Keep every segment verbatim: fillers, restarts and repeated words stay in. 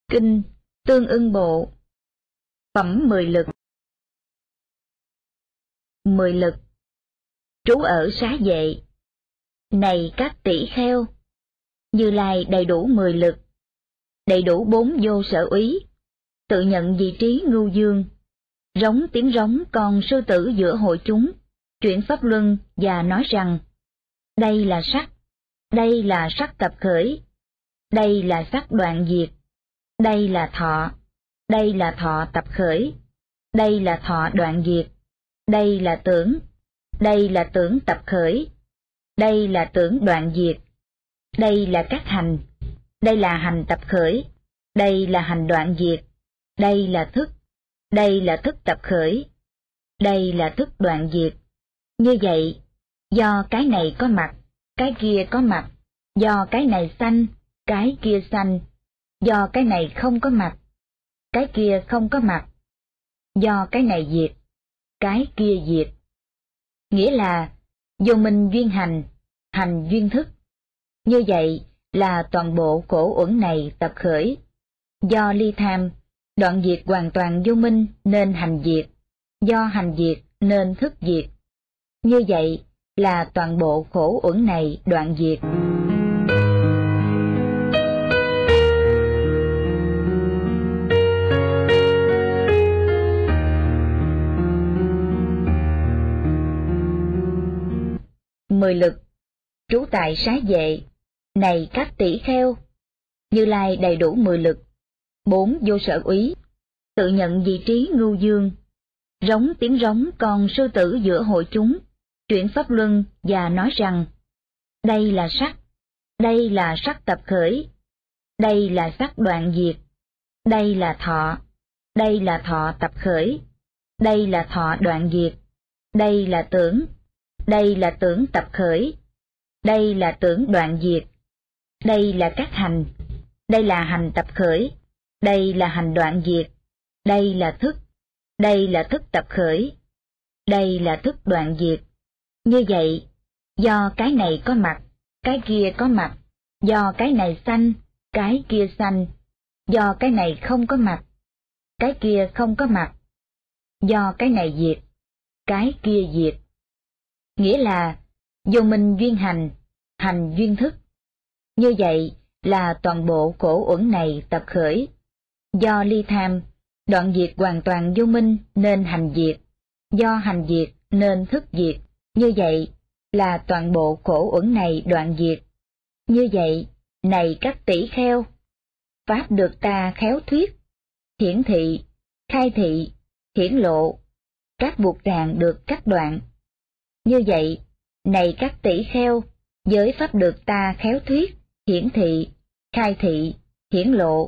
Kinh Tương Ưng Bộ. Phẩm mười lực. Mười lực. Trú ở xá vệ. Này các tỷ kheo, Như Lai đầy đủ mười lực, đầy đủ bốn vô sở úy, tự nhận vị trí ngưu dương, rống tiếng rống con sư tử giữa hội chúng, chuyển pháp luân và nói rằng: đây là sắc, đây là sắc tập khởi, đây là sắc đoạn diệt, đây là thọ, đây là thọ tập khởi, đây là thọ đoạn diệt, đây là tưởng, đây là tưởng tập khởi, đây là tưởng đoạn diệt, đây là các hành, đây là hành tập khởi, đây là hành đoạn diệt, đây là thức, đây là thức tập khởi, đây là thức đoạn diệt. Như vậy, do cái này có mặt, cái kia có mặt, do cái này sanh, cái kia sanh, do cái này không có mặt, cái kia không có mặt, do cái này diệt, cái kia diệt. Nghĩa là vô minh duyên hành, hành duyên thức. Như vậy là toàn bộ khổ uẩn này tập khởi. Do ly tham, đoạn diệt hoàn toàn vô minh nên hành diệt, do hành diệt nên thức diệt. Như vậy là toàn bộ khổ uẩn này đoạn diệt. Mười lực. Trú tại xá vệ. Này các tỷ kheo, Như Lai đầy đủ mười lực, bốn vô sở úy, tự nhận vị trí ngưu dương, rống tiếng rống con sư tử giữa hội chúng, chuyển pháp luân và nói rằng: đây là sắc, đây là sắc tập khởi, đây là sắc đoạn diệt, đây là thọ, đây là thọ tập khởi, đây là thọ đoạn diệt, đây là tưởng, đây là tưởng tập khởi, đây là tưởng đoạn diệt, đây là các hành, đây là hành tập khởi, đây là hành đoạn diệt, đây là thức, đây là thức tập khởi, đây là thức đoạn diệt. Như vậy, do cái này có mặt, cái kia có mặt, do cái này sanh, cái kia sanh, do cái này không có mặt, cái kia không có mặt, do cái này diệt, cái kia diệt. Nghĩa là vô minh duyên hành, hành duyên thức. Như vậy là toàn bộ khổ uẩn này tập khởi. Do ly tham, đoạn diệt hoàn toàn vô minh nên hành diệt, do hành diệt nên thức diệt. Như vậy là toàn bộ khổ uẩn này đoạn diệt. Như vậy, này các tỷ kheo, pháp được ta khéo thuyết, hiển thị, khai thị, hiển lộ, các buộc ràng được cắt đoạn. Như vậy, này các tỷ kheo, với pháp được ta khéo thuyết, hiển thị, khai thị, hiển lộ,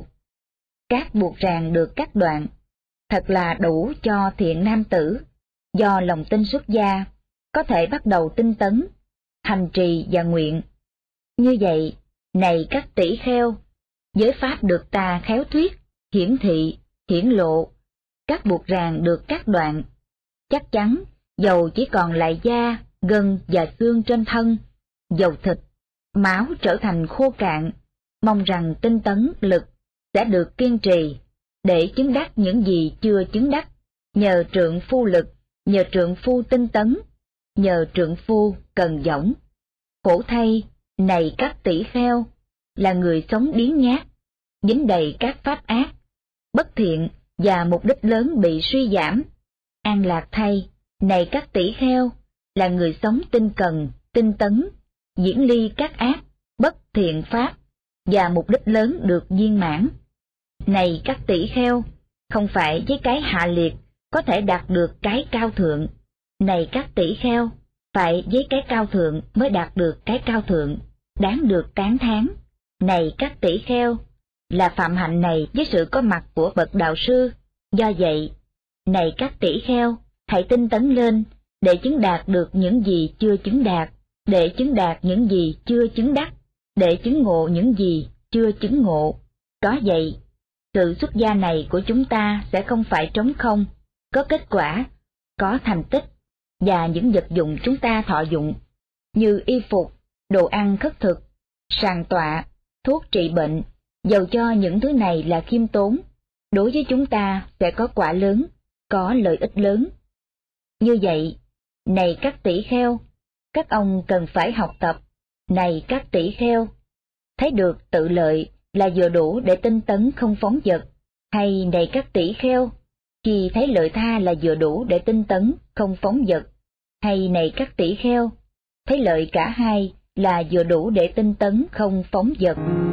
các buộc ràng được cắt đoạn, thật là đủ cho thiện nam tử, do lòng tin xuất gia, có thể bắt đầu tinh tấn, hành trì và nguyện. Như vậy, này các tỷ kheo, với pháp được ta khéo thuyết, hiển thị, hiển lộ, các buộc ràng được cắt đoạn, chắc chắn, dầu chỉ còn lại da, gân và xương trên thân, dầu thịt, máu trở thành khô cạn, mong rằng tinh tấn lực sẽ được kiên trì, để chứng đắc những gì chưa chứng đắc, nhờ trượng phu lực, nhờ trượng phu tinh tấn, nhờ trượng phu cần dõng. Khổ thay, này các tỷ kheo, là người sống biếng nhác, dính đầy các pháp ác, bất thiện và mục đích lớn bị suy giảm. An lạc thay, này các tỷ kheo, là người sống tinh cần, tinh tấn, diễn ly các ác, bất thiện pháp, và mục đích lớn được viên mãn. Này các tỷ kheo, không phải với cái hạ liệt có thể đạt được cái cao thượng. Này các tỷ kheo, phải với cái cao thượng mới đạt được cái cao thượng, đáng được tán thán. Này các tỷ kheo, là phạm hạnh này với sự có mặt của bậc đạo sư. Do vậy, này các tỷ kheo, hãy tinh tấn lên, để chứng đạt được những gì chưa chứng đạt, để chứng đạt những gì chưa chứng đắc, để chứng ngộ những gì chưa chứng ngộ. Có vậy, sự xuất gia này của chúng ta sẽ không phải trống không, có kết quả, có thành tích, và những vật dụng chúng ta thọ dụng, như y phục, đồ ăn khất thực, sàng tọa, thuốc trị bệnh, Dầu cho những thứ này là khiêm tốn, đối với chúng ta sẽ có quả lớn, có lợi ích lớn. Như vậy, này các tỷ kheo, các ông cần phải học tập, này các tỷ kheo, thấy được tự lợi là vừa đủ để tinh tấn không phóng dật, hay này các tỷ kheo, khi thấy lợi tha là vừa đủ để tinh tấn không phóng dật, hay này các tỷ kheo, thấy lợi cả hai là vừa đủ để tinh tấn không phóng dật.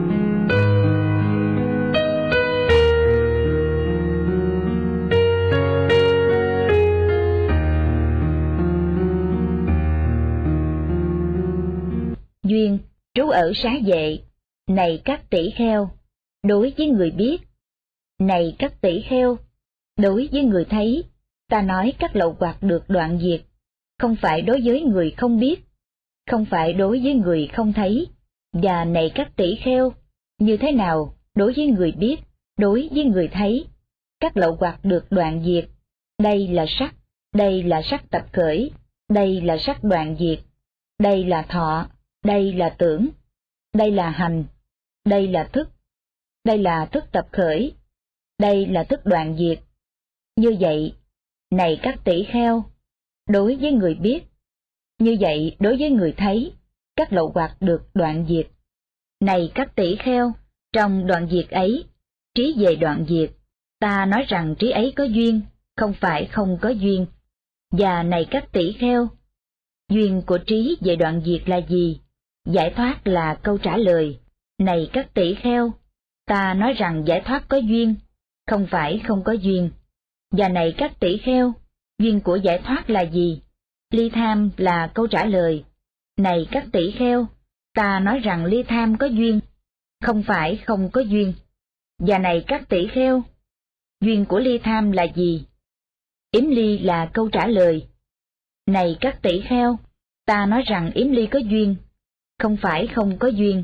Duyên trú ở xá vệ, này các tỷ kheo, đối với người biết. Này các tỷ kheo, đối với người thấy, ta nói các lậu hoặc được đoạn diệt, không phải đối với người không biết, không phải đối với người không thấy. Và này các tỷ kheo, như thế nào đối với người biết, đối với người thấy, các lậu hoặc được đoạn diệt, đây là sắc, đây là sắc tập khởi, đây là sắc đoạn diệt, đây là thọ, đây là tưởng, đây là hành, đây là thức, đây là thức tập khởi, đây là thức đoạn diệt. Như vậy, này các tỷ kheo, đối với người biết, như vậy đối với người thấy, các lậu hoặc được đoạn diệt. Này các tỷ kheo, trong đoạn diệt ấy, trí về đoạn diệt, ta nói rằng trí ấy có duyên, không phải không có duyên. Và này các tỷ kheo, duyên của trí về đoạn diệt là gì? Giải thoát là câu trả lời. Này các tỷ kheo, ta nói rằng giải thoát có duyên, không phải không có duyên. Và này các tỷ kheo, duyên của giải thoát là gì? Ly tham là câu trả lời. Này các tỷ kheo, ta nói rằng ly tham có duyên, không phải không có duyên. Và này các tỷ kheo, duyên của ly tham là gì? Yếm ly là câu trả lời. Này các tỷ kheo, ta nói rằng yếm ly có duyên, không phải không có duyên.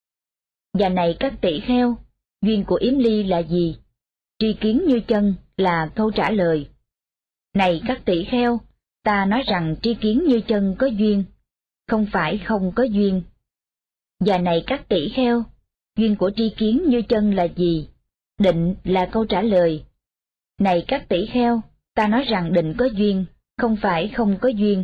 Và này các tỷ kheo, duyên của yếm ly là gì? Tri kiến như chân là câu trả lời. Này các tỷ kheo, ta nói rằng tri kiến như chân có duyên, không phải không có duyên. Và này các tỷ kheo, duyên của tri kiến như chân là gì? Định là câu trả lời. Này các tỷ kheo, ta nói rằng định có duyên, không phải không có duyên.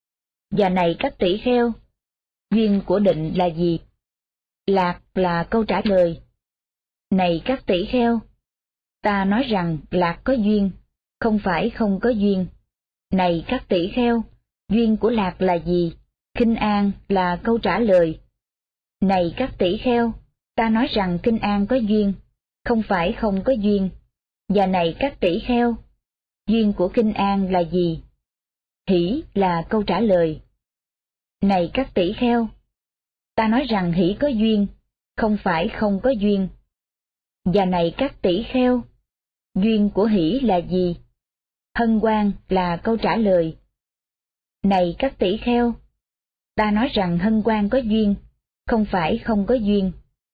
Và này các tỷ kheo, duyên của định là gì? Lạc là câu trả lời. Này các tỷ kheo, ta nói rằng lạc có duyên, không phải không có duyên. Này các tỷ kheo, duyên của lạc là gì? Khinh an là câu trả lời. Này các tỷ kheo, ta nói rằng khinh an có duyên, không phải không có duyên. Và này các tỷ kheo, duyên của khinh an là gì? Hỷ là câu trả lời. Này các tỷ kheo, ta nói rằng hỷ có duyên, không phải không có duyên. Và này các tỷ kheo, duyên của hỷ là gì? Hân hoan là câu trả lời. Này các tỷ kheo, ta nói rằng hân hoan có duyên, không phải không có duyên.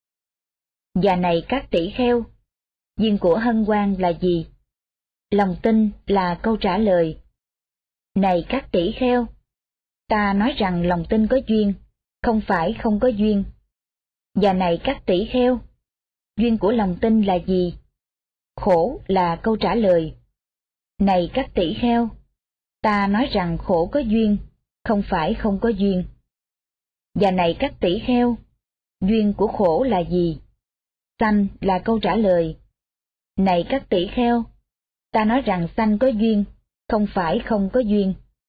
Và này các tỷ kheo, duyên của hân hoan là gì? Lòng tin là câu trả lời. Này các tỷ kheo, ta nói rằng lòng tin có duyên, không phải không có duyên. Và này các tỷ kheo, duyên của lòng tin là gì? Khổ là câu trả lời. Này các tỷ kheo, ta nói rằng khổ có duyên, không phải không có duyên. Và này các tỷ kheo, duyên của khổ là gì? Sanh là câu trả lời. Này các tỷ kheo, ta nói rằng sanh có duyên, không phải không có duyên.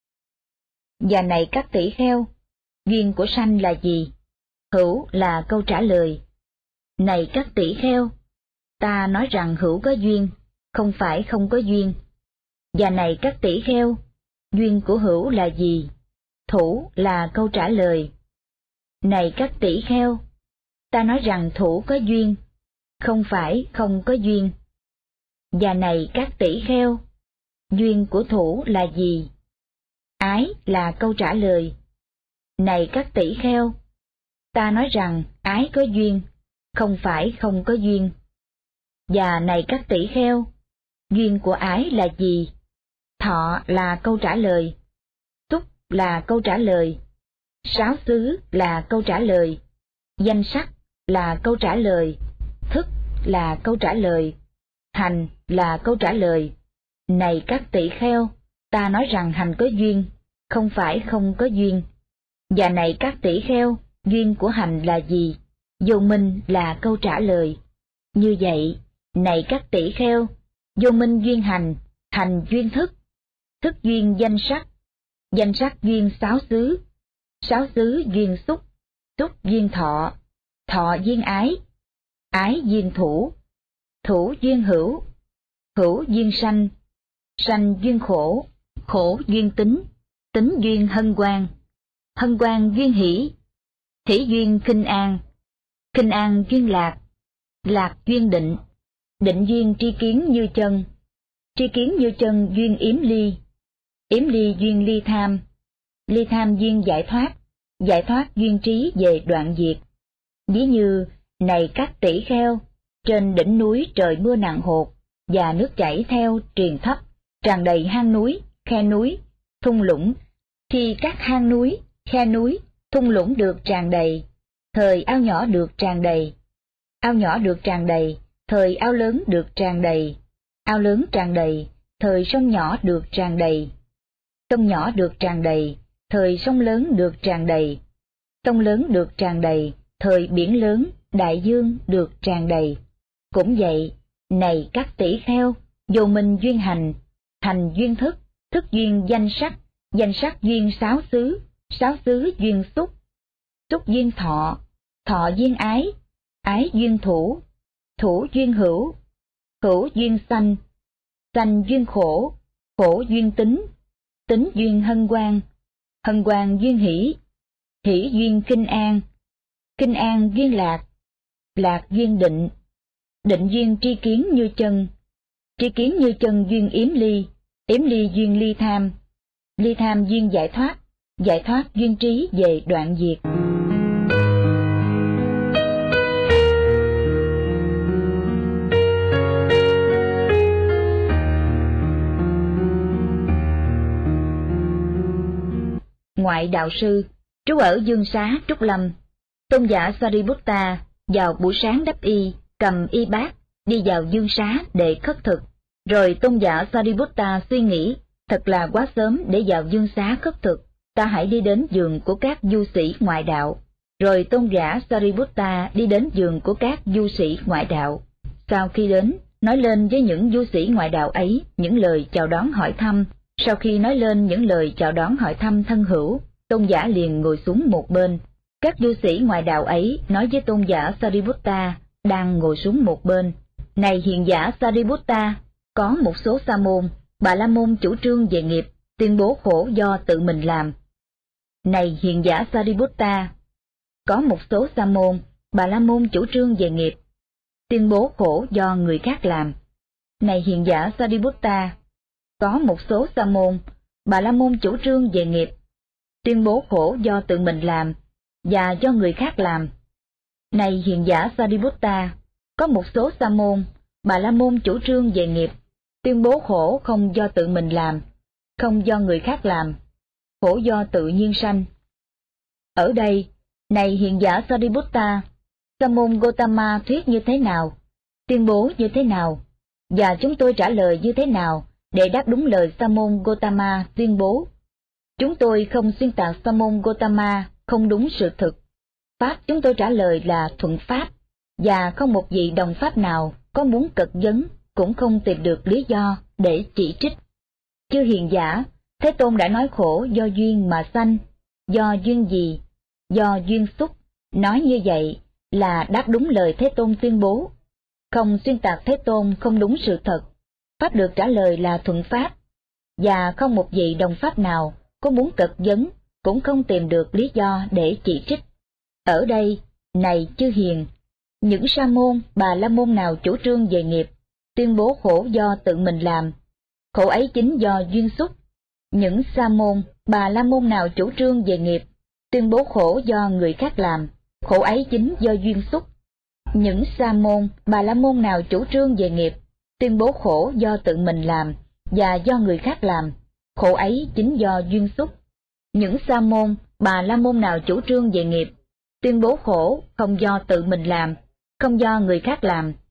Và này các tỷ kheo, duyên của sanh là gì? Hữu là câu trả lời. Này các tỷ kheo, ta nói rằng hữu có duyên, không phải không có duyên. Và này các tỷ kheo, duyên của hữu là gì? Thủ là câu trả lời. Này các tỷ kheo, ta nói rằng thủ có duyên, không phải không có duyên. Và này các tỷ kheo, duyên của thủ là gì? Ái là câu trả lời. Này các tỷ kheo, ta nói rằng ái có duyên, không phải không có duyên. Và này các tỷ kheo, duyên của ái là gì? Thọ là câu trả lời. Túc là câu trả lời. Sáo xứ là câu trả lời. Danh sắc là câu trả lời. Thức là câu trả lời, hành là câu trả lời. Này các tỷ kheo, ta nói rằng hành có duyên, không phải không có duyên. Và này các tỷ kheo, duyên của hành là gì? Vô minh là câu trả lời. Như vậy, này các tỷ kheo, vô minh duyên hành, hành duyên thức, thức duyên danh sắc, danh sắc duyên sáu xứ, sáu xứ duyên xúc, xúc duyên thọ, thọ duyên ái, ái duyên thủ, thủ duyên hữu, hữu duyên sanh, sanh duyên khổ, khổ duyên tính, tính duyên hân hoan, hân hoan duyên hỷ, hỷ duyên khinh an, khinh an duyên lạc, lạc duyên định, định duyên tri kiến như chân, tri kiến như chân duyên yếm ly, yếm ly duyên ly tham, ly tham duyên giải thoát, giải thoát duyên trí về đoạn diệt. Ví như, này các tỷ kheo, trên đỉnh núi trời mưa nặng hột, và nước chảy theo triền thấp, tràn đầy hang núi, khe núi, thung lũng, thì các hang núi, khe núi, thung lũng được tràn đầy, thời ao nhỏ được tràn đầy, ao nhỏ được tràn đầy, thời ao lớn được tràn đầy, ao lớn tràn đầy, thời sông nhỏ được tràn đầy, sông nhỏ được tràn đầy, thời sông lớn được tràn đầy, sông lớn được tràn đầy, thời biển lớn, đại dương được tràn đầy. Cũng vậy, này các tỷ kheo, vô minh duyên hành, hành duyên thức, thức duyên danh sắc, danh sắc duyên sáu xứ, sáu xứ duyên xúc, xúc duyên thọ, thọ duyên ái, ái duyên thủ, thủ duyên hữu, hữu duyên sanh, sanh duyên khổ, khổ duyên tính, tính duyên hân hoan, hân hoan duyên hỷ, hỷ duyên kinh an, kinh an duyên lạc, lạc duyên định, định duyên tri kiến như chân, tri kiến như chân duyên yếm ly, yếm ly duyên ly tham, ly tham duyên giải thoát, giải thoát duyên trí về đoạn diệt. Ngoại đạo sư, trú ở Dương Xá Trúc Lâm, tôn giả Sariputta vào buổi sáng đắp y, cầm y bát, đi vào Dương Xá để khất thực. Rồi tôn giả Sariputta suy nghĩ, thật là quá sớm để vào Dương Xá khất thực, ta hãy đi đến giường của các du sĩ ngoại đạo. Rồi tôn giả Sariputta đi đến giường của các du sĩ ngoại đạo. Sau khi đến, nói lên với những du sĩ ngoại đạo ấy những lời chào đón hỏi thăm. Sau khi nói lên những lời chào đón hỏi thăm thân hữu, tôn giả liền ngồi xuống một bên. Các du sĩ ngoại đạo ấy nói với tôn giả Sariputta đang ngồi xuống một bên: Này hiền giả Sariputta, có một số sa môn, Bà La Môn chủ trương về nghiệp, tuyên bố khổ do tự mình làm. Này hiền giả Sariputta, có một số sa môn, Bà La Môn chủ trương về nghiệp, tuyên bố khổ do người khác làm. Này hiền giả Sariputta, có một số sa môn, Bà La Môn chủ trương về nghiệp, tuyên bố khổ do tự mình làm và do người khác làm. Này hiền giả Sariputta, có một số sa môn, Bà La Môn chủ trương về nghiệp, tuyên bố khổ không do tự mình làm, không do người khác làm, khổ do tự nhiên sanh. Ở đây, này hiền giả Sariputta, sa môn Gotama thuyết như thế nào, tuyên bố như thế nào, và chúng tôi trả lời như thế nào để đáp đúng lời sa môn Gotama tuyên bố. Chúng tôi không xuyên tạc sa môn Gotama không đúng sự thực. Pháp chúng tôi trả lời là thuận pháp, và không một vị đồng pháp nào có muốn cật vấn cũng không tìm được lý do để chỉ trích. Chư hiền giả, Thế Tôn đã nói khổ do duyên mà sanh, do duyên gì, do duyên xúc. Nói như vậy là đáp đúng lời Thế Tôn tuyên bố, không xuyên tạc Thế Tôn không đúng sự thật. Pháp được trả lời là thuận pháp, và không một vị đồng pháp nào có muốn cật vấn cũng không tìm được lý do để chỉ trích. Ở đây, này chư hiền, những sa môn, Bà La Môn nào chủ trương về nghiệp, tuyên bố khổ do tự mình làm, khổ ấy chính do duyên xúc. Những sa môn, Bà La Môn nào chủ trương về nghiệp, tuyên bố khổ do người khác làm, khổ ấy chính do duyên xúc. Những sa môn, Bà La Môn nào chủ trương về nghiệp, tuyên bố khổ do tự mình làm và do người khác làm, khổ ấy chính do duyên xúc. Những sa môn, Bà La Môn nào chủ trương về nghiệp, tuyên bố khổ không do tự mình làm, không do người khác làm,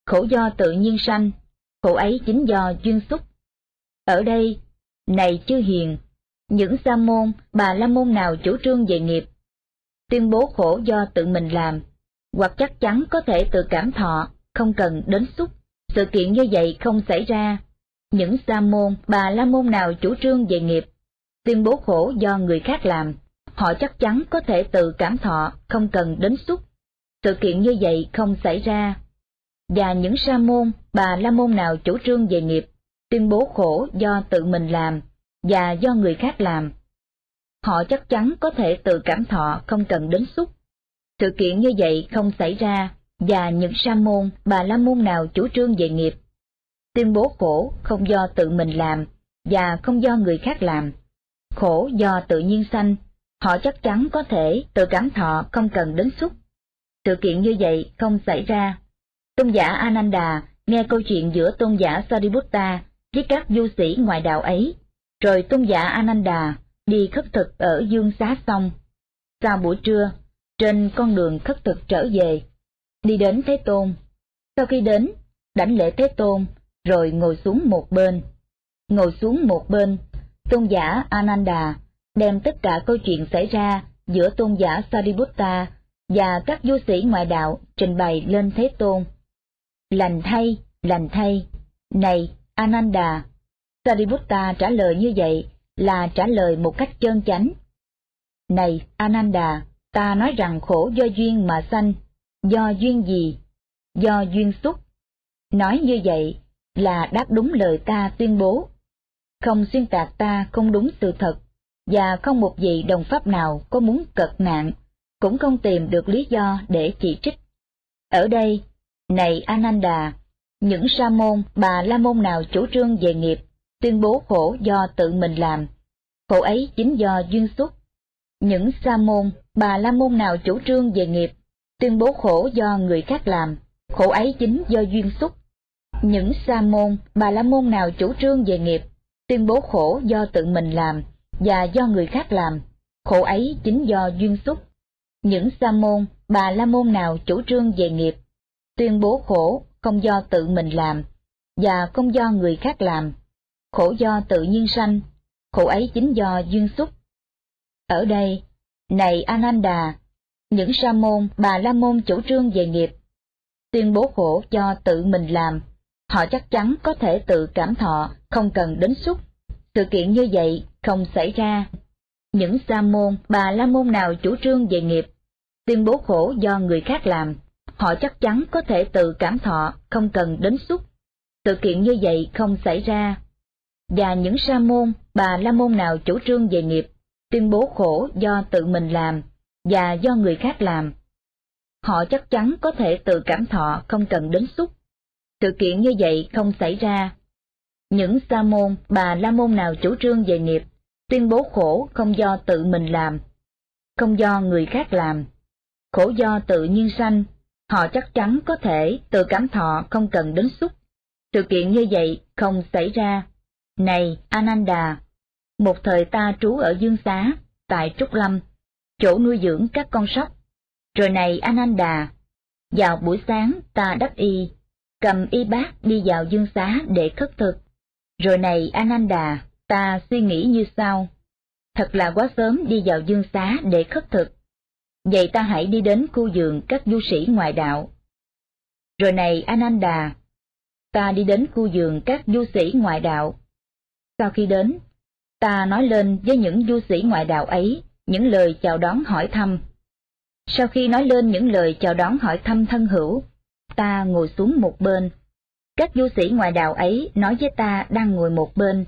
khổ do tự nhiên sanh, khổ ấy chính do duyên xúc. Ở đây, này chư hiền, những sa môn, bà la môn nào chủ trương về nghiệp, tuyên bố khổ do tự mình làm, hoặc chắc chắn có thể tự cảm thọ, không cần đến xúc, sự kiện như vậy không xảy ra. Những sa môn, bà la môn nào chủ trương về nghiệp, tuyên bố khổ do người khác làm, họ chắc chắn có thể tự cảm thọ, không cần đến xúc, sự kiện như vậy không xảy ra. Và những sa môn, bà la môn nào chủ trương về nghiệp, tuyên bố khổ do tự mình làm và do người khác làm, họ chắc chắn có thể tự cảm thọ, không cần đến xúc, sự kiện như vậy không xảy ra. Và những sa môn, bà la môn nào chủ trương về nghiệp, tuyên bố khổ không do tự mình làm và không do người khác làm, khổ do tự nhiên sanh, họ chắc chắn có thể tự cảm thọ, không cần đến xúc, sự kiện như vậy không xảy ra. Tôn giả Ananda nghe câu chuyện giữa tôn giả Sariputta với các du sĩ ngoại đạo ấy, rồi tôn giả Ananda đi khất thực ở Dương Xá xong. Sau buổi trưa, trên con đường khất thực trở về, đi đến Thế Tôn. Sau khi đến, đảnh lễ Thế Tôn, rồi ngồi xuống một bên. Ngồi xuống một bên, tôn giả Ananda đem tất cả câu chuyện xảy ra giữa tôn giả Sariputta và các du sĩ ngoại đạo trình bày lên Thế Tôn. Lành thay, lành thay, này Ananda, Sariputta trả lời như vậy là trả lời một cách chân chánh. Này Ananda, ta nói rằng khổ do duyên mà sanh, do duyên gì? Do duyên xúc. Nói như vậy là đáp đúng lời ta tuyên bố, không xuyên tạc ta không đúng sự thật, và không một vị đồng pháp nào có muốn cật nạn, cũng không tìm được lý do để chỉ trích. Ở đây, này Ananda, những sa môn, bà la môn nào chủ trương về nghiệp, tuyên bố khổ do tự mình làm, khổ ấy chính do duyên xúc. Những sa môn, bà la môn nào chủ trương về nghiệp, tuyên bố khổ do người khác làm, khổ ấy chính do duyên xúc. Những sa môn, bà la môn nào chủ trương về nghiệp, tuyên bố khổ do tự mình làm và do người khác làm, khổ ấy chính do duyên xúc. Những sa môn, bà la môn nào chủ trương về nghiệp, tuyên bố khổ không do tự mình làm và không do người khác làm, khổ do tự nhiên sanh, khổ ấy chính do duyên xúc. Ở đây, này Ananda, những sa môn, bà la môn chủ trương về nghiệp, tuyên bố khổ do tự mình làm, họ chắc chắn có thể tự cảm thọ, không cần đến xúc, sự kiện như vậy không xảy ra. Những sa môn, bà la môn nào chủ trương về nghiệp, tuyên bố khổ do người khác làm, họ chắc chắn có thể tự cảm thọ, không cần đến xúc, sự kiện như vậy không xảy ra. Và những sa môn, bà la môn nào chủ trương về nghiệp, tuyên bố khổ do tự mình làm và do người khác làm, họ chắc chắn có thể tự cảm thọ, không cần đến xúc, sự kiện như vậy không xảy ra. Những sa môn, bà la môn nào chủ trương về nghiệp, tuyên bố khổ không do tự mình làm, không do người khác làm, khổ do tự nhiên sanh, họ chắc chắn có thể tự cảm thọ, không cần đến xúc, sự kiện như vậy không xảy ra. Này Ananda, một thời ta trú ở Dương Xá, tại Trúc Lâm, chỗ nuôi dưỡng các con sóc. Rồi này Ananda, vào buổi sáng ta đắp y, cầm y bát đi vào Dương Xá để khất thực. Rồi này Ananda, ta suy nghĩ như sau, thật là quá sớm đi vào Dương Xá để khất thực, vậy ta hãy đi đến khu vườn các du sĩ ngoại đạo. Rồi này Ananda, ta đi đến khu vườn các du sĩ ngoại đạo. Sau khi đến, ta nói lên với những du sĩ ngoại đạo ấy những lời chào đón hỏi thăm. Sau khi nói lên những lời chào đón hỏi thăm thân hữu, ta ngồi xuống một bên. Các du sĩ ngoại đạo ấy nói với ta đang ngồi một bên,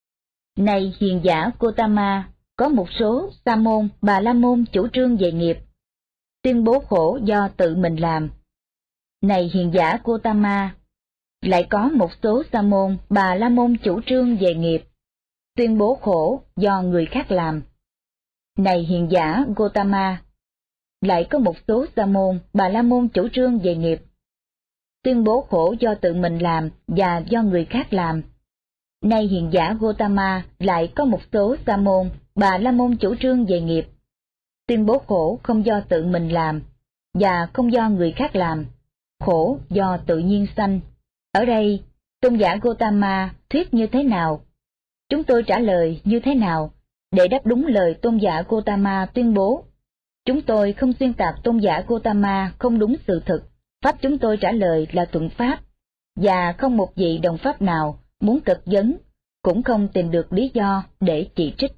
này hiền giả Gotama, có một số sa môn, bà la môn chủ trương về nghiệp, tuyên bố khổ do tự mình làm. Này hiền giả Gotama, lại có một số sa môn, bà la môn chủ trương về nghiệp, tuyên bố khổ do người khác làm. Này hiền giả Gotama, lại có một số sa môn, bà la môn chủ trương về nghiệp, tuyên bố khổ do tự mình làm và do người khác làm. Này hiền giả Gotama, lại có một số sa môn, bà la môn chủ trương về nghiệp, tuyên bố khổ không do tự mình làm và không do người khác làm, khổ do tự nhiên sanh. Ở đây, tôn giả Gotama thuyết như thế nào? Chúng tôi trả lời như thế nào để đáp đúng lời tôn giả Gotama tuyên bố? Chúng tôi không xuyên tạc tôn giả Gotama không đúng sự thực. Pháp chúng tôi trả lời là thuận pháp, và không một vị đồng pháp nào muốn cật vấn, cũng không tìm được lý do để chỉ trích.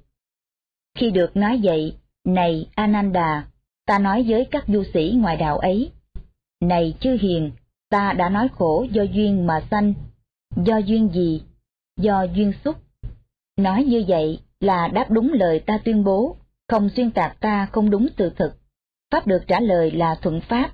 Khi được nói vậy, này Ananda, ta nói với các du sĩ ngoại đạo ấy, này chư hiền, ta đã nói khổ do duyên mà sanh. Do duyên gì? Do duyên xúc. Nói như vậy là đáp đúng lời ta tuyên bố, không xuyên tạc ta không đúng sự thực. Pháp được trả lời là thuận pháp,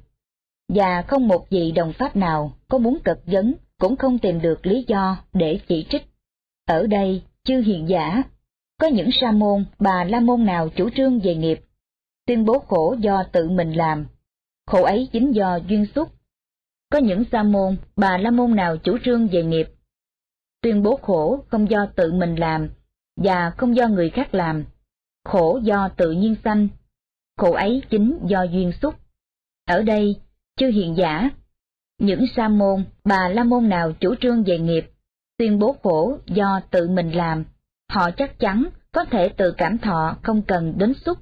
và không một vị đồng pháp nào có muốn cật vấn, cũng không tìm được lý do để chỉ trích. Ở đây, chư hiền giả, có những sa môn, bà la môn nào chủ trương về nghiệp, tuyên bố khổ do tự mình làm, khổ ấy chính do duyên xúc. Có những sa môn, bà la môn nào chủ trương về nghiệp, tuyên bố khổ không do tự mình làm, và không do người khác làm, khổ do tự nhiên sanh, khổ ấy chính do duyên xúc. Ở đây, chư hiền giả, những sa môn, bà la môn nào chủ trương về nghiệp, tuyên bố khổ do tự mình làm, họ chắc chắn có thể tự cảm thọ không cần đến xúc.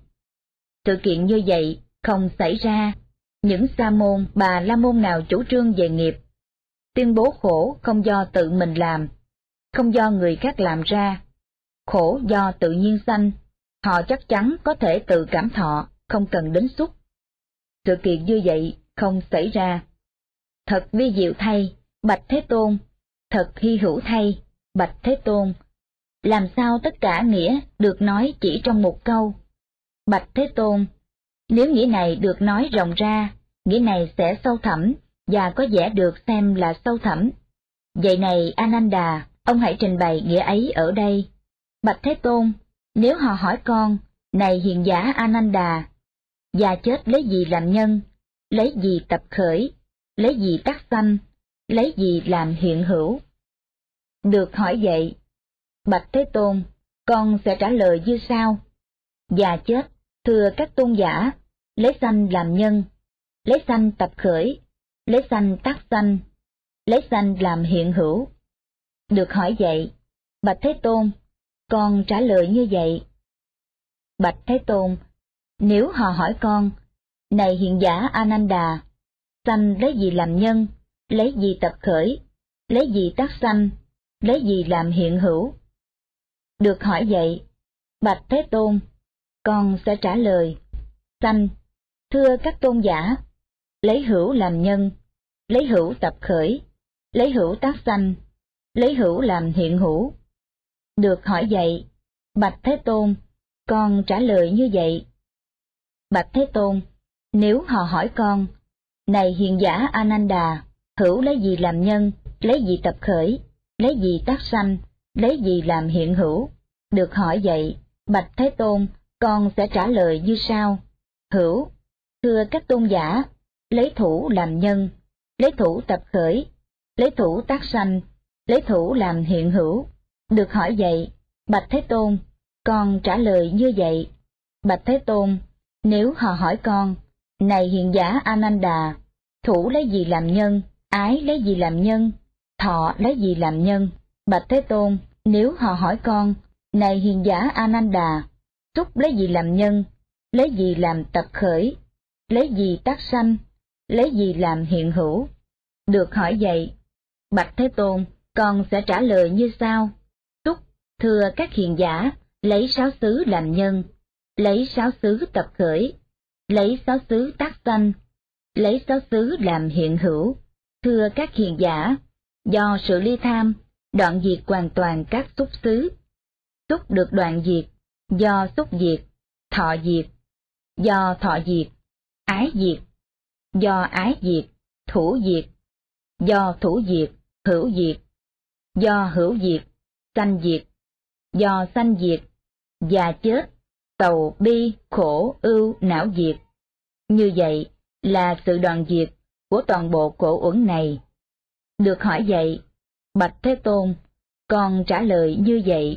Sự kiện như vậy không xảy ra. Những sa môn, bà la môn nào chủ trương về nghiệp, tuyên bố khổ không do tự mình làm, không do người khác làm ra, khổ do tự nhiên sanh, họ chắc chắn có thể tự cảm thọ, không cần đến xúc. Sự kiện như vậy không xảy ra. Thật vi diệu thay, bạch Thế Tôn, thật hy hữu thay, bạch Thế Tôn. Làm sao tất cả nghĩa được nói chỉ trong một câu? Bạch Thế Tôn, nếu nghĩa này được nói rộng ra, nghĩa này sẽ sâu thẳm, và có vẻ được xem là sâu thẳm. Vậy này Ananda, ông hãy trình bày nghĩa ấy ở đây. Bạch Thế Tôn, nếu họ hỏi con, này hiền giả Ananda, già chết lấy gì làm nhân, lấy gì tập khởi, lấy gì tác sanh, lấy gì làm hiện hữu? Được hỏi vậy, bạch Thế Tôn, con sẽ trả lời như sau. Già chết, thưa các tôn giả, lấy sanh làm nhân, lấy sanh tập khởi, lấy sanh tác sanh, lấy sanh làm hiện hữu. Được hỏi vậy, bạch Thế Tôn, con trả lời như vậy. Bạch Thế Tôn, nếu họ hỏi con, này hiền giả Ananda, sanh lấy gì làm nhân, lấy gì tập khởi, lấy gì tác sanh, lấy gì làm hiện hữu? Được hỏi vậy, bạch Thế Tôn, con sẽ trả lời. Sanh, thưa các tôn giả, lấy hữu làm nhân, lấy hữu tập khởi, lấy hữu tác sanh, lấy hữu làm hiện hữu. Được hỏi vậy, bạch Thế Tôn, con trả lời như vậy. Bạch Thế Tôn, nếu họ hỏi con, này hiền giả Ananda, hữu lấy gì làm nhân, lấy gì tập khởi, lấy gì tác sanh, lấy gì làm hiện hữu? Được hỏi vậy, bạch Thế Tôn, con sẽ trả lời như sau. Hữu, thưa các tôn giả, lấy thủ làm nhân, lấy thủ tập khởi, lấy thủ tác sanh, lấy thủ làm hiện hữu. Được hỏi vậy, bạch Thế Tôn, con trả lời như vậy. Bạch Thế Tôn, nếu họ hỏi con, này hiền giả Ananda, thủ lấy gì làm nhân, ái lấy gì làm nhân, thọ lấy gì làm nhân? Bạch Thế Tôn, nếu họ hỏi con, này hiền giả Ananda, xúc lấy gì làm nhân, lấy gì làm tập khởi, lấy gì tác sanh, lấy gì làm hiện hữu? Được hỏi vậy, bạch Thế Tôn, con sẽ trả lời như sau. Xúc, thưa các hiền giả, lấy sáu xứ làm nhân, lấy sáu xứ tập khởi, lấy sáu xứ tác sanh, lấy sáu xứ làm hiện hữu. Thưa các hiền giả, do sự ly tham, đoạn diệt hoàn toàn các xúc xứ. Xúc được đoạn diệt, do xúc diệt, thọ diệt, do thọ diệt, ái diệt, do ái diệt, thủ diệt, do thủ diệt, hữu diệt, do hữu diệt, sanh diệt, do sanh diệt, già chết, sầu bi, khổ, ưu, não diệt. Như vậy là sự đoạn diệt của toàn bộ khổ uẩn này. Được hỏi vậy, bạch Thế Tôn, con trả lời như vậy.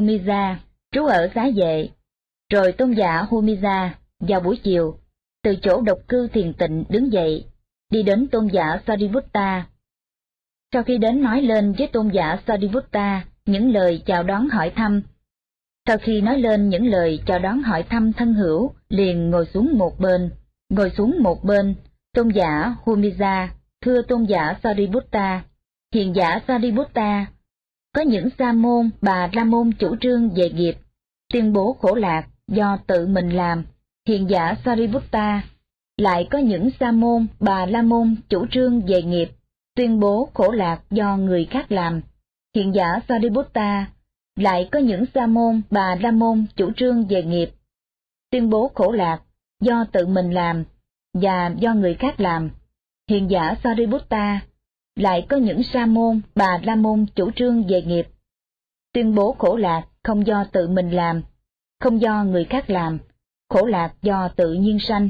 Humija trú ở Xá Vệ. Rồi tôn giả Humija vào buổi chiều, từ chỗ độc cư thiền tịnh đứng dậy, đi đến tôn giả Sariputta. Sau khi đến nói lên với tôn giả Sariputta những lời chào đón hỏi thăm, sau khi nói lên những lời chào đón hỏi thăm thân hữu, liền ngồi xuống một bên. Ngồi xuống một bên, tôn giả Humija thưa tôn giả Sariputta: hiền giả Sariputta, có những sa môn bà la môn chủ trương về nghiệp, tuyên bố khổ lạc do tự mình làm. Hiền giả Sariputta, lại có những sa môn bà la môn chủ trương về nghiệp, tuyên bố khổ lạc do người khác làm. Hiền giả Sariputta, lại có những sa môn bà la môn chủ trương về nghiệp, tuyên bố khổ lạc do tự mình làm và do người khác làm. Hiền giả Sariputta, lại có những sa môn bà la môn chủ trương về nghiệp, tuyên bố khổ lạc không do tự mình làm, không do người khác làm, khổ lạc do tự nhiên sanh.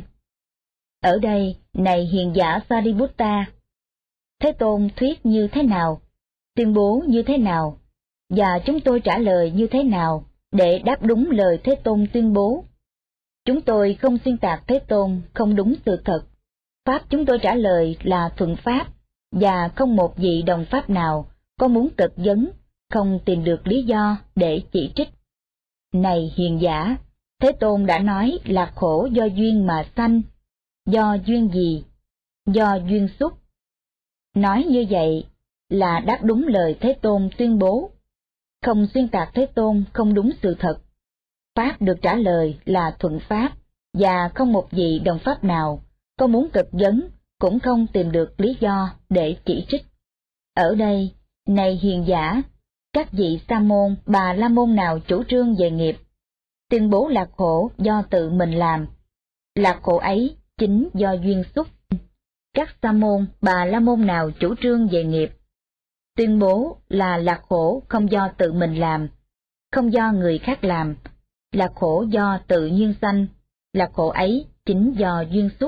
Ở đây, này hiền giả Sariputta, Thế Tôn thuyết như thế nào, tuyên bố như thế nào, và chúng tôi trả lời như thế nào để đáp đúng lời Thế Tôn tuyên bố? Chúng tôi không xuyên tạc Thế Tôn không đúng sự thật. Pháp chúng tôi trả lời là thuận pháp, và không một vị đồng pháp nào có muốn cực vấn, không tìm được lý do để chỉ trích. Này hiền giả, Thế Tôn đã nói là khổ do duyên mà sanh. Do duyên gì? Do duyên xúc. Nói như vậy là đáp đúng lời Thế Tôn tuyên bố, không xuyên tạc Thế Tôn không đúng sự thật. Pháp được trả lời là thuận pháp, và không một vị đồng pháp nào có muốn cực vấn, cũng không tìm được lý do để chỉ trích. Ở đây, này hiền giả, các vị sa môn bà la môn nào chủ trương về nghiệp, tuyên bố lạc khổ do tự mình làm, lạc khổ ấy chính do duyên xúc. Các sa môn bà la môn nào chủ trương về nghiệp, tuyên bố là lạc khổ không do tự mình làm, không do người khác làm, lạc khổ do tự nhiên sanh, lạc khổ ấy chính do duyên xúc.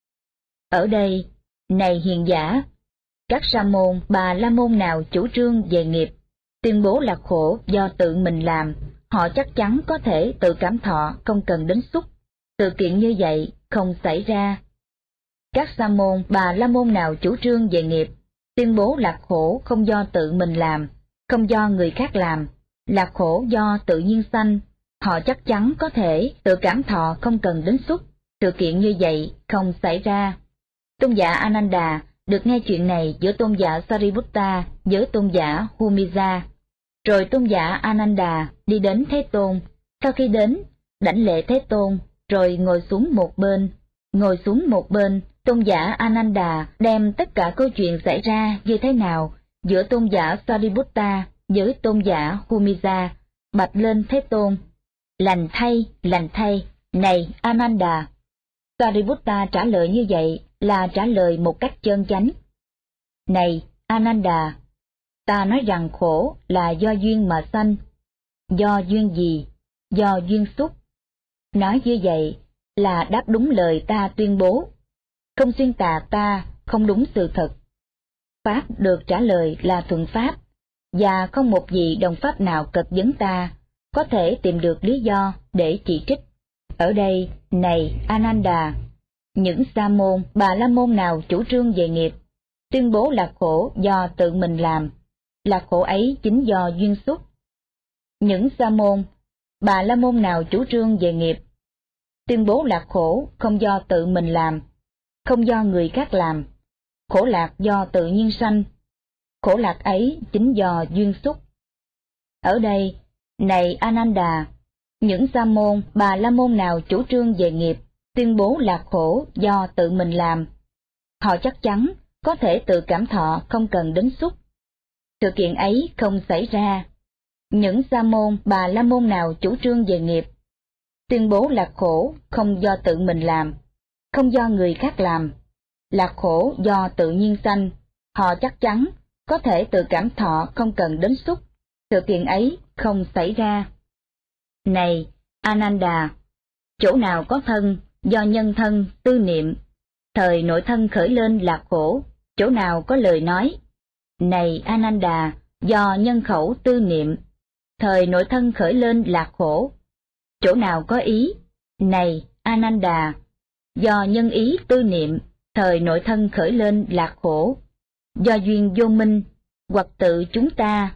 Ở đây, này hiền giả, các sa môn bà la môn nào chủ trương về nghiệp, tuyên bố lạc khổ do tự mình làm, họ chắc chắn có thể tự cảm thọ không cần đến xúc. Sự kiện như vậy không xảy ra. Các sa môn bà la môn nào chủ trương về nghiệp, tuyên bố lạc khổ không do tự mình làm, không do người khác làm, lạc khổ do tự nhiên sanh, họ chắc chắn có thể tự cảm thọ không cần đến xúc. Sự kiện như vậy không xảy ra. Tôn giả Ananda được nghe chuyện này giữa tôn giả Sariputta với tôn giả Humija. Rồi tôn giả Ananda đi đến Thế Tôn. Sau khi đến, đảnh lễ Thế Tôn, rồi ngồi xuống một bên. Ngồi xuống một bên, tôn giả Ananda đem tất cả câu chuyện xảy ra như thế nào giữa tôn giả Sariputta với tôn giả Humija, bạch lên Thế Tôn. Lành thay, lành thay, này Ananda. Sariputta trả lời như vậy là trả lời một cách chân chánh. Này Ananda, ta nói rằng khổ là do duyên mà sanh. Do duyên gì? Do duyên xúc. Nói như vậy là đáp đúng lời ta tuyên bố, không xuyên tạc ta không đúng sự thật. Pháp được trả lời là thuận pháp, và không một vị đồng pháp nào cật vấn ta có thể tìm được lý do để chỉ trích. Ở đây, này Ananda, những sa môn bà la môn nào chủ trương về nghiệp, tuyên bố lạc khổ do tự mình làm, lạc khổ ấy chính do duyên xúc. Những sa môn bà la môn nào chủ trương về nghiệp, tuyên bố lạc khổ không do tự mình làm, không do người khác làm, khổ lạc do tự nhiên sanh, khổ lạc ấy chính do duyên xúc. Ở đây, này Ananda, những sa môn bà la môn nào chủ trương về nghiệp, tuyên bố lạc khổ do tự mình làm, họ chắc chắn có thể tự cảm thọ không cần đến xúc. Sự kiện ấy không xảy ra. Những sa môn bà la môn nào chủ trương về nghiệp, tuyên bố lạc khổ không do tự mình làm, không do người khác làm, lạc khổ do tự nhiên sanh, họ chắc chắn có thể tự cảm thọ không cần đến xúc. Sự kiện ấy không xảy ra. Này Ananda, chỗ nào có thân do nhân thân tư niệm, thời nội thân khởi lên lạc khổ, chỗ nào có lời nói. Này Ananda, do nhân khẩu tư niệm, thời nội thân khởi lên lạc khổ. Chỗ nào có ý, này Ananda, do nhân ý tư niệm, thời nội thân khởi lên lạc khổ. Do duyên vô minh, hoặc tự chúng ta,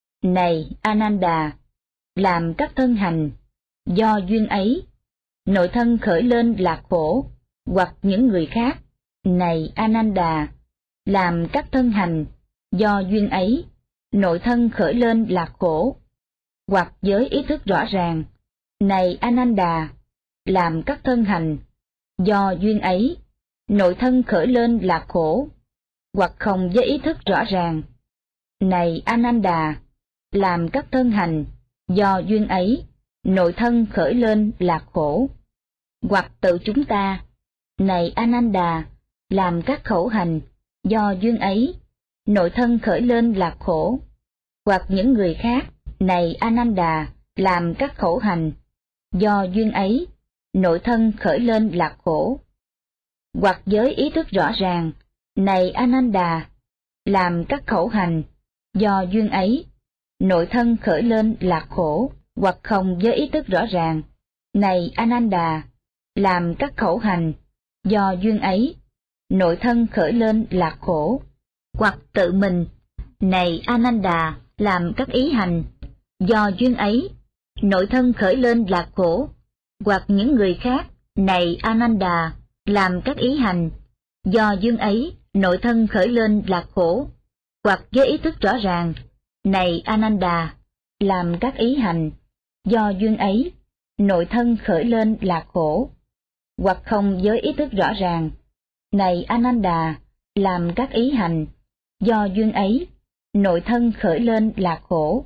này Ananda, làm các thân hành, do duyên ấy, nội thân khởi lên lạc khổ, hoặc những người khác, này Ananda, làm các thân hành, do duyên ấy, nội thân khởi lên lạc khổ, hoặc với ý thức rõ ràng, này Ananda, làm các thân hành, do duyên ấy, nội thân khởi lên lạc khổ, hoặc không với ý thức rõ ràng, này Ananda, làm các thân hành, do duyên ấy, nội thân khởi lên lạc khổ, hoặc tự chúng ta, này Ananda, làm các khẩu hành, do duyên ấy, nội thân khởi lên lạc khổ, hoặc những người khác, này Ananda, làm các khẩu hành, do duyên ấy, nội thân khởi lên lạc khổ, hoặc với ý thức rõ ràng, này Ananda, làm các khẩu hành, do duyên ấy, nội thân khởi lên lạc khổ, hoặc không với ý thức rõ ràng, này Ananda, làm các khẩu hành, do duyên ấy, nội thân khởi lên lạc khổ, hoặc tự mình, này Ananda, làm các ý hành, do duyên ấy, nội thân khởi lên lạc khổ, hoặc những người khác, này Ananda, làm các ý hành, do duyên ấy, nội thân khởi lên lạc khổ, hoặc với ý thức rõ ràng, này Ananda, làm các ý hành, do duyên ấy, nội thân khởi lên lạc khổ, hoặc không với ý thức rõ ràng, này Ananda, làm các ý hành, do duyên ấy, nội thân khởi lên lạc khổ.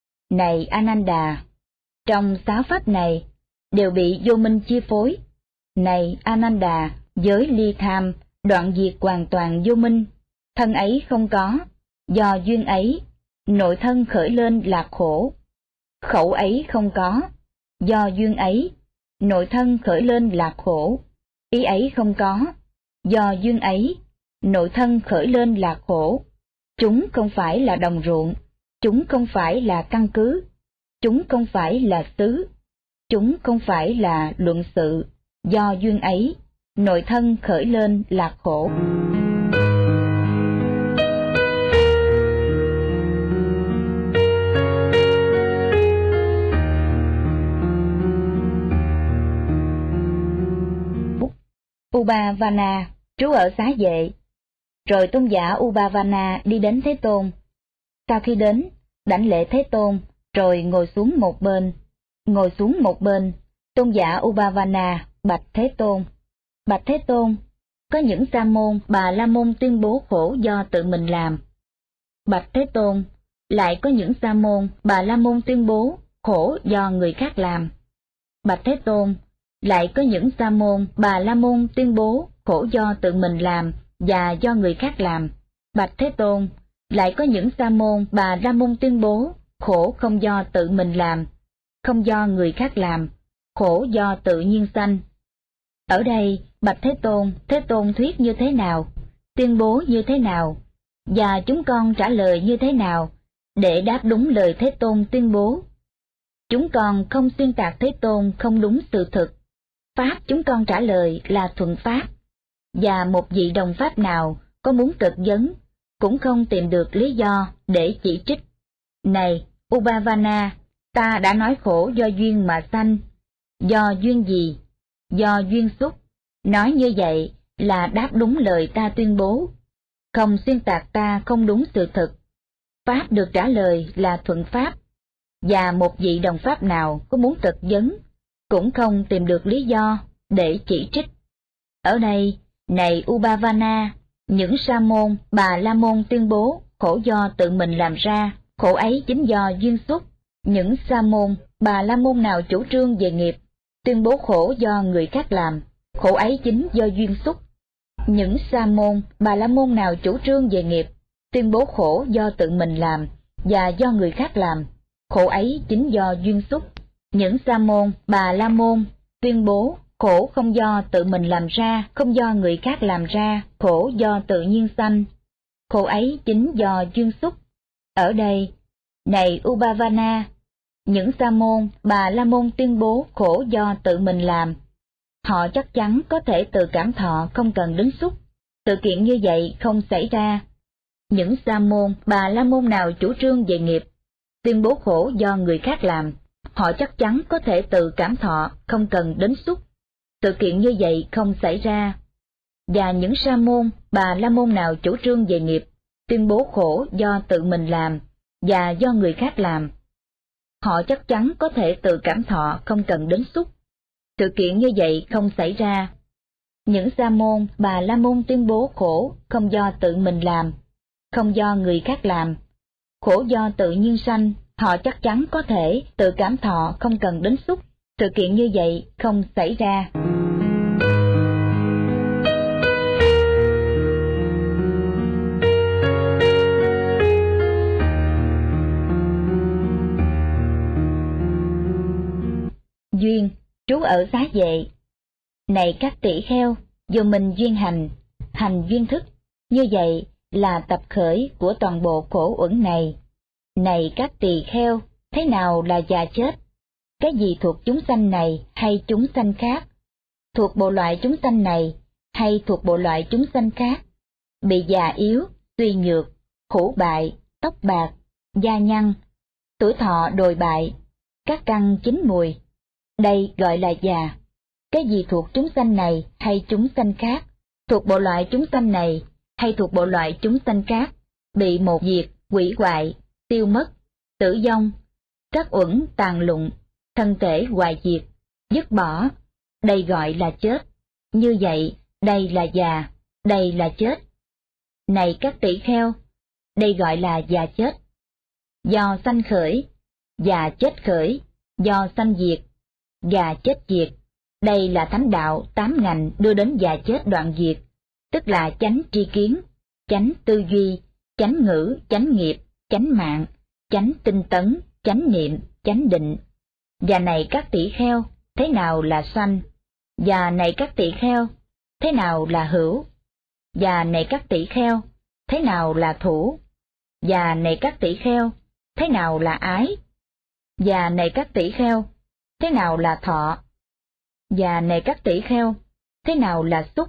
Này Ananda, trong sáu pháp này, đều bị vô minh chi phối. Này Ananda, giới ly tham, đoạn diệt hoàn toàn vô minh, thân ấy không có, do duyên ấy, nội thân khởi lên lạc khổ. Khẩu ấy không có, do duyên ấy, nội thân khởi lên lạc khổ. Ý ấy không có, do duyên ấy, nội thân khởi lên lạc khổ. Chúng không phải là đồng ruộng, chúng không phải là căn cứ, chúng không phải là xứ, chúng không phải là luận sự, do duyên ấy, nội thân khởi lên lạc khổ. Ubavana trú ở Xá Vệ. Rồi tôn giả Ubavana đi đến Thế Tôn. Sau khi đến, đảnh lễ Thế Tôn, rồi ngồi xuống một bên. Ngồi xuống một bên, tôn giả Ubavana bạch Thế Tôn. Bạch Thế Tôn, có những sa môn, bà la môn tuyên bố khổ do tự mình làm. Bạch Thế Tôn, lại có những sa môn, bà la môn tuyên bố khổ do người khác làm. Bạch Thế Tôn, lại có những sa môn, bà la môn tuyên bố khổ do tự mình làm và do người khác làm. Bạch Thế Tôn, lại có những sa môn, bà la môn tuyên bố khổ không do tự mình làm, không do người khác làm, khổ do tự nhiên sanh. Ở đây, bạch Thế Tôn, Thế Tôn thuyết như thế nào, tuyên bố như thế nào, và chúng con trả lời như thế nào, để đáp đúng lời Thế Tôn tuyên bố. Chúng con không xuyên tạc Thế Tôn không đúng sự thực. Pháp chúng con trả lời là thuận pháp, và một vị đồng pháp nào có muốn cực vấn, cũng không tìm được lý do để chỉ trích. Này, Ubavana, ta đã nói khổ do duyên mà sanh. Do duyên gì? Do duyên xúc. Nói như vậy là đáp đúng lời ta tuyên bố. Không xuyên tạc ta không đúng sự thực. Pháp được trả lời là thuận pháp, và một vị đồng pháp nào có muốn cực vấn, cũng không tìm được lý do để chỉ trích. Ở đây, này Ubavana, những sa môn, bà la môn tuyên bố khổ do tự mình làm ra, khổ ấy chính do duyên xúc. Những sa môn, bà la môn nào chủ trương về nghiệp, tuyên bố khổ do người khác làm, khổ ấy chính do duyên xúc. Những sa môn, bà la môn nào chủ trương về nghiệp, tuyên bố khổ do tự mình làm và do người khác làm, khổ ấy chính do duyên xúc. Những sa môn, bà la môn tuyên bố khổ không do tự mình làm ra, không do người khác làm ra, khổ do tự nhiên sanh, khổ ấy chính do duyên xúc. Ở đây, này Ubavana, Những sa môn, bà la môn tuyên bố khổ do tự mình làm. Họ chắc chắn có thể tự cảm thọ không cần đứng xúc. Sự kiện như vậy không xảy ra. Những sa môn, bà la môn nào chủ trương về nghiệp, tuyên bố khổ do người khác làm, họ chắc chắn có thể tự cảm thọ không cần đến xúc. Sự kiện như vậy không xảy ra. Và những sa môn, bà la môn nào chủ trương về nghiệp, tuyên bố khổ do tự mình làm và do người khác làm, họ chắc chắn có thể tự cảm thọ không cần đến xúc. Sự kiện như vậy không xảy ra. Những sa môn, bà la môn tuyên bố khổ không do tự mình làm, không do người khác làm, khổ do tự nhiên sanh, họ chắc chắn có thể tự cảm thọ không cần đến xúc. Sự kiện như vậy không xảy ra. Duyên, trú ở xá vệ. Này các tỷ kheo, dù mình duyên hành, hành duyên thức, như vậy là tập khởi của toàn bộ khổ uẩn này. Này các tỳ kheo, thế nào là già chết? Cái gì thuộc chúng sanh này hay chúng sanh khác? Thuộc bộ loại chúng sanh này hay thuộc bộ loại chúng sanh khác? Bị già yếu, suy nhược, hủ bại, tóc bạc, da nhăn, tuổi thọ đồi bại, các căn chín mùi. Đây gọi là già. Cái gì thuộc chúng sanh này hay chúng sanh khác? Thuộc bộ loại chúng sanh này hay thuộc bộ loại chúng sanh khác? Bị một diệt, hủy hoại, tiêu mất, tử vong, các uẩn tàn lụng, thân thể hoại diệt, dứt bỏ. Đây gọi là chết. Như vậy, đây là già, đây là chết. Này các tỷ kheo, đây gọi là già chết. Do sanh khởi, già chết khởi, do sanh diệt, già chết diệt. Đây là thánh đạo tám ngành đưa đến già chết đoạn diệt, tức là chánh tri kiến, chánh tư duy, chánh ngữ, chánh nghiệp, chánh mạng, chánh tinh tấn, chánh niệm, chánh định. Và này các tỷ kheo, thế nào là sanh? Và này các tỷ kheo, thế nào là hữu? Và này các tỷ kheo, thế nào là thủ? Và này các tỷ kheo, thế nào là ái? Và này các tỷ kheo, thế nào là thọ? Và này các tỷ kheo, thế nào là xúc?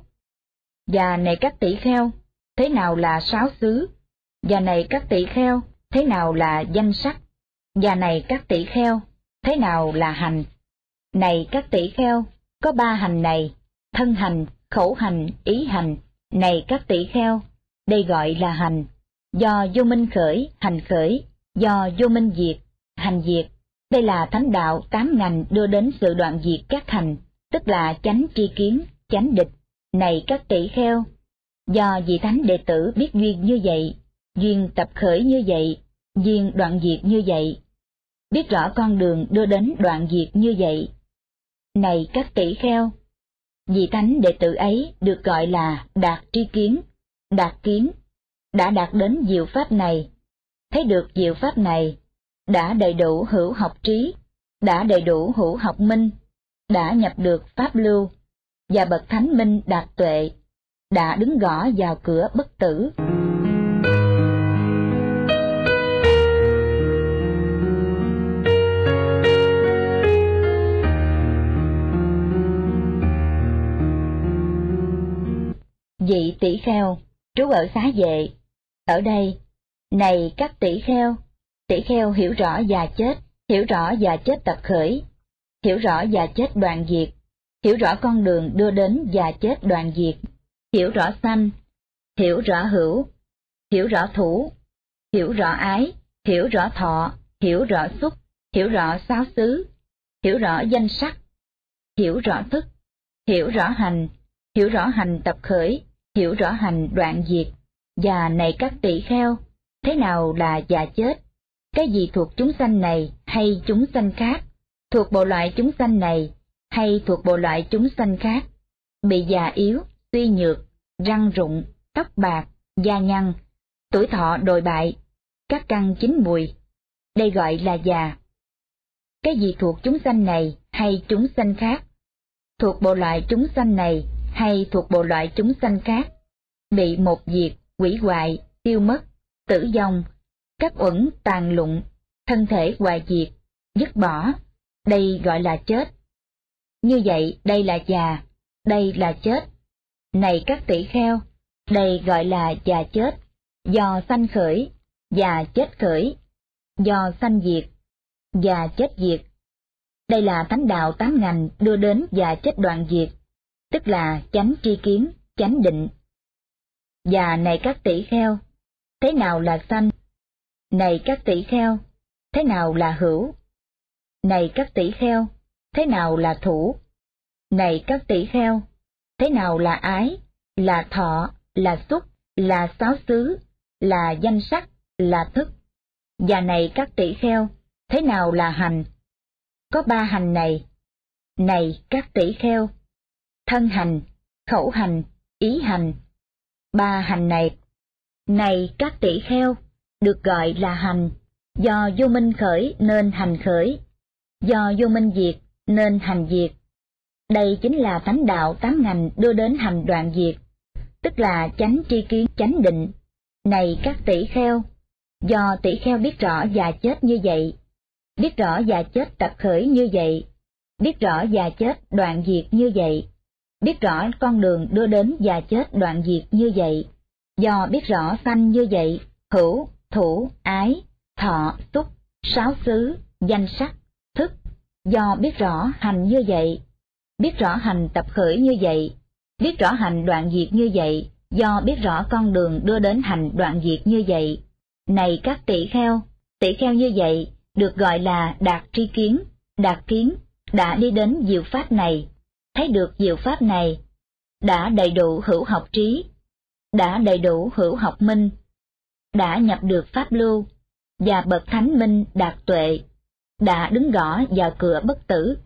Và này các tỷ kheo, thế nào là sáu xứ? Và này các tỷ kheo, thế nào là danh sắc? Và này các tỷ kheo, thế nào là hành? Này các tỷ kheo, có ba hành này, thân hành, khẩu hành, ý hành. Này các tỷ kheo, đây gọi là hành. Do vô minh khởi, hành khởi, do vô minh diệt, hành diệt. Đây là thánh đạo tám ngành đưa đến sự đoạn diệt các hành, tức là chánh tri kiến, chánh địch. Này các tỷ kheo, do vị thánh đệ tử biết duyên như vậy, duyên tập khởi như vậy, duyên đoạn diệt như vậy, biết rõ con đường đưa đến đoạn diệt như vậy. Này các tỷ kheo, vị thánh đệ tử ấy được gọi là đạt tri kiến, đạt kiến, đã đạt đến diệu pháp này, thấy được diệu pháp này, đã đầy đủ hữu học trí, đã đầy đủ hữu học minh, đã nhập được pháp lưu, và bậc thánh minh đạt tuệ, đã đứng gõ vào cửa bất tử. Vị tỷ kheo, trú ở xá vệ. Ở đây, này các tỷ kheo, tỷ kheo hiểu rõ già chết, hiểu rõ già chết tập khởi, hiểu rõ già chết đoạn diệt, hiểu rõ con đường đưa đến già chết đoạn diệt, hiểu rõ sanh, hiểu rõ hữu, hiểu rõ thủ, hiểu rõ ái, hiểu rõ thọ, hiểu rõ xúc, hiểu rõ sáu xứ, hiểu rõ danh sắc, hiểu rõ thức, hiểu rõ hành, hiểu rõ hành tập khởi, hiểu rõ hành đoạn diệt. Và này các tỷ kheo, thế nào là già chết? Cái gì thuộc chúng sanh này hay chúng sanh khác? Thuộc bộ loại chúng sanh này hay thuộc bộ loại chúng sanh khác? Bị già yếu, suy nhược, răng rụng, tóc bạc, da nhăn, tuổi thọ đồi bại, các căn chín mùi. Đây gọi là già. Cái gì thuộc chúng sanh này hay chúng sanh khác? Thuộc bộ loại chúng sanh này hay thuộc bộ loại chúng sanh khác? Bị một diệt, hủy hoại, tiêu mất, tử vong, các uẩn tàn lụng, thân thể hoại diệt, dứt bỏ, đây gọi là chết. Như vậy đây là già, đây là chết. Này các tỷ kheo, đây gọi là già chết, do sanh khởi, già chết khởi, do sanh diệt, già chết diệt. Đây là thánh đạo tám ngành đưa đến già chết đoạn diệt, tức là chánh tri kiến, chánh định. Và này các tỷ kheo, thế nào là sanh? Này các tỷ kheo, thế nào là hữu? Này các tỷ kheo, thế nào là thủ? Này các tỷ kheo, thế nào là ái, là thọ, là xúc, là sáu xứ, là danh sắc, là thức? Và này các tỷ kheo, thế nào là hành? Có ba hành này. Này các tỷ kheo, thân hành, khẩu hành, ý hành. Ba hành này. Này các tỷ kheo, được gọi là hành, do vô minh khởi nên hành khởi, do vô minh diệt nên hành diệt. Đây chính là thánh đạo tám ngành đưa đến hành đoạn diệt, tức là chánh tri kiến, chánh định. Này các tỷ kheo, do tỷ kheo biết rõ già chết như vậy, biết rõ già chết tập khởi như vậy, biết rõ già chết đoạn diệt như vậy, biết rõ con đường đưa đến già chết đoạn diệt như vậy, do biết rõ sanh như vậy, hữu, thủ, ái, thọ, xúc, sáu xứ, danh sắc, thức, do biết rõ hành như vậy, biết rõ hành tập khởi như vậy, biết rõ hành đoạn diệt như vậy, do biết rõ con đường đưa đến hành đoạn diệt như vậy. Này các tỷ kheo, tỷ kheo như vậy được gọi là đạt tri kiến, đạt kiến, đã đi đến diệu pháp này, thấy được diệu pháp này, đã đầy đủ hữu học trí, đã đầy đủ hữu học minh, đã nhập được pháp lưu, và bậc thánh minh đạt tuệ, đã đứng gõ vào cửa bất tử.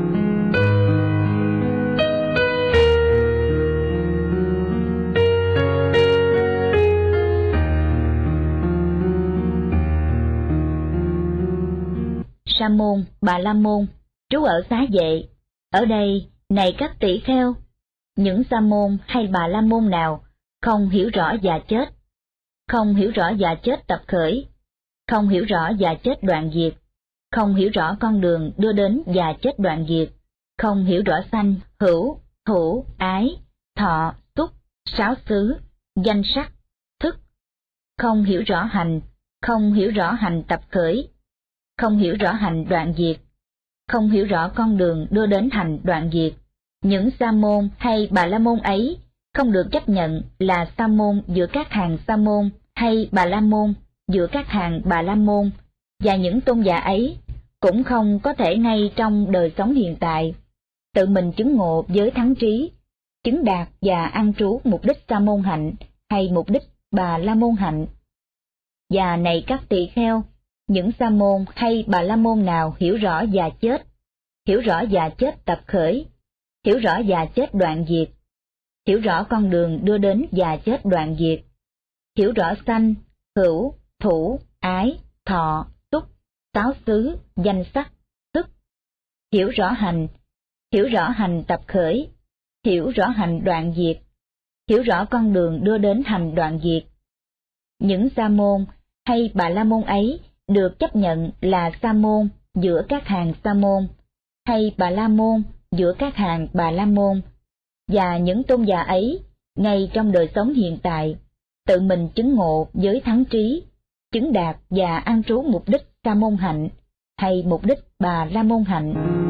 Sa môn, Bà La môn, trú ở Xá Vệ. Ở đây, này các tỷ kheo, những sa môn hay Bà La môn nào không hiểu rõ già chết, không hiểu rõ già chết tập khởi, không hiểu rõ già chết đoạn diệt, không hiểu rõ con đường đưa đến già chết đoạn diệt, không hiểu rõ sanh, hữu, thủ, ái, thọ, xúc, sáu xứ, danh sắc, thức, không hiểu rõ hành, không hiểu rõ hành tập khởi, không hiểu rõ hành đoạn diệt, không hiểu rõ con đường đưa đến hành đoạn diệt. Những sa môn hay Bà La môn ấy không được chấp nhận là sa môn giữa các hàng sa môn hay Bà La môn giữa các hàng Bà La môn, và những tôn giả ấy cũng không có thể ngay trong đời sống hiện tại tự mình chứng ngộ với thắng trí, chứng đạt và an trú mục đích sa môn hạnh hay mục đích Bà La môn hạnh. Và này các tỳ kheo, những sa môn hay Bà La môn nào hiểu rõ già chết, hiểu rõ già chết tập khởi, hiểu rõ già chết đoạn diệt, hiểu rõ con đường đưa đến già chết đoạn diệt, hiểu rõ sanh, hữu, thủ, ái, thọ, xúc, sáu xứ, danh sắc, thức, hiểu rõ hành, hiểu rõ hành tập khởi, hiểu rõ hành đoạn diệt, hiểu rõ con đường đưa đến hành đoạn diệt. Những sa môn hay Bà La môn ấy được chấp nhận là sa môn giữa các hàng sa môn, hay Bà La môn giữa các hàng Bà La môn, và những tôn giả ấy ngay trong đời sống hiện tại tự mình chứng ngộ với thắng trí, chứng đạt và an trú mục đích sa môn hạnh hay mục đích Bà La môn hạnh.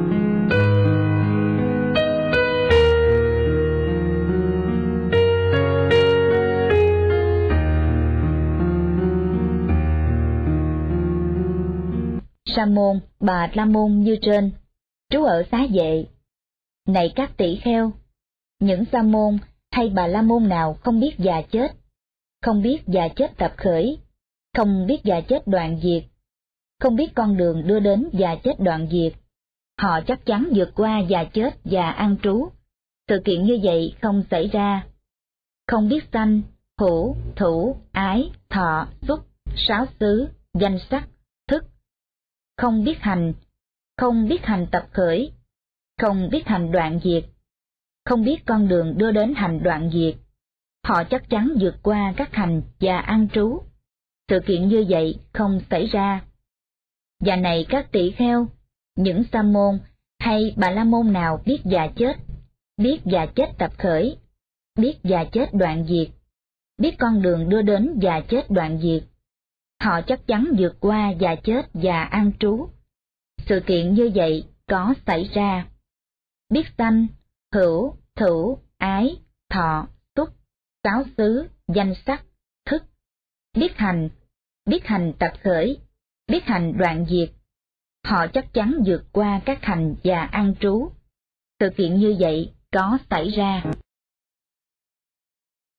Sa môn, Bà La môn như trên, trú ở Xá Vệ. Này các tỷ kheo, những sa môn hay Bà La môn nào không biết già chết, không biết già chết tập khởi, không biết già chết đoạn diệt, không biết con đường đưa đến già chết đoạn diệt, họ chắc chắn vượt qua già chết và an trú. Sự kiện như vậy không xảy ra. Không biết sanh, hữu, thủ, ái, thọ, xúc, sáu xứ, danh sắc, thức, không biết hành, không biết hành tập khởi, không biết hành đoạn diệt, không biết con đường đưa đến hành đoạn diệt, họ chắc chắn vượt qua các hành và an trú. Sự kiện như vậy không xảy ra. Và này các tỷ kheo, những sa môn hay bà la môn nào biết già chết, biết già chết tập khởi, biết già chết đoạn diệt, biết con đường đưa đến già chết đoạn diệt, họ chắc chắn vượt qua già chết và an trú. Sự kiện như vậy có xảy ra. Biết sanh, hữu, thửu, ái, thọ, xúc, sáu xứ, danh sắc, thức. Biết hành, biết hành tập khởi, biết hành đoạn diệt. Họ chắc chắn vượt qua các hành và an trú. Sự kiện như vậy có xảy ra.